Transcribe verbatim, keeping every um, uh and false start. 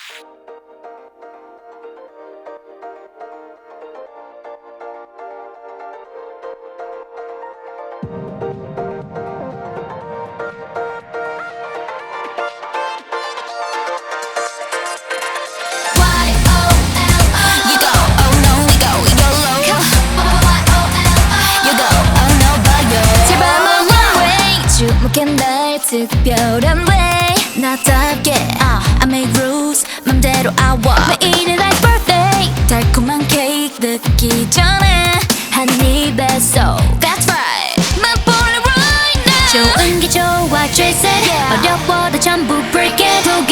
날 특별한 way 나답게 uh, I make rules 맘대로 I walk 매일은 life's birthday 달콤한 케이크 듣기 전에 한 입에서 That's right 맛볼래 right now 좋은 게 좋아 Trace it yeah. 어려워도 전부 break it